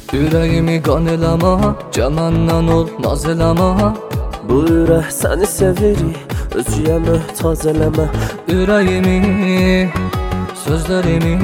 Ürəyimi qan eləmə, cəməndən ol naz eləmə. Bu ürək səni sevir, özüyə möhtac eləmə. Ürəyimi, sözlərimi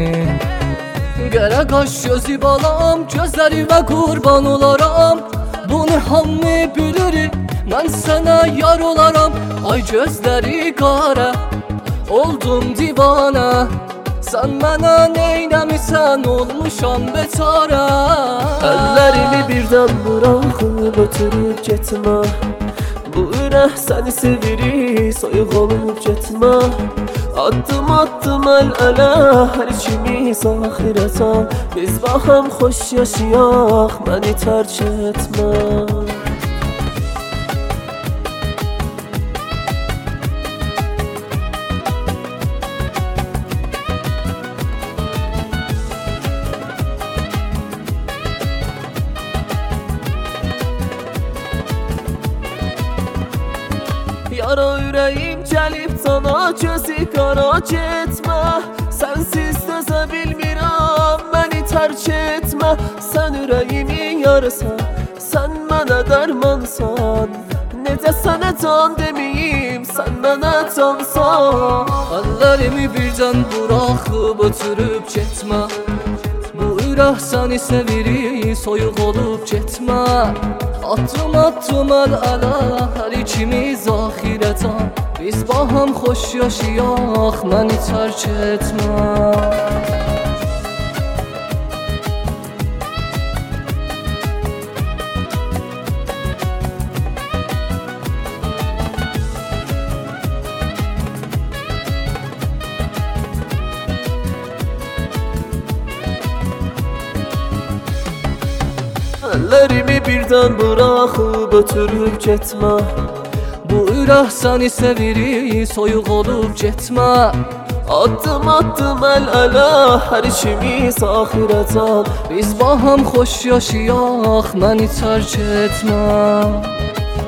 Qərə qaş gözü balam, gözlərimə qurban olaram. Bunu hamı bilir, mən sənə yar olaram. Ay gözləri qara, oldum divanə. Sən mənə neynəmisən, olmuşam beçara. Əllərimi birdən buraxıb ötürüb getmə. Bu ürək səni sevir, soyuq olub getmə. Addım addım əl-ələ, hər ikimiz axirətə. Biz baxam xoş yaşayaq, məni tərk etmə. Yara ürəyim gəlib sana, gözü qara getmə. Sənsiz dözə bilmirəm, məni tərk etmə. Sən ürəyimin yarısan, sən mənə dərmansan. Necə sənə can deməyim, sən mənə cansan. Əllərimi birdən buraxıb ötürüb getmə. Bu ürək səni sevir, soyuq olub getmə. Atdım atdım əl-ələ, hər ikimiz axirətə. Biz baham xoş yaşayaq, məni tərk etmə. Əllərimi birdən buraxıb ötürüb getmə. Bu ürək səni sevir, soyuq olub getmə. Addım addım əl-ələ, hər ikimiz axirətə. Biz baham xoş yaşayaq, məni tərk etmə.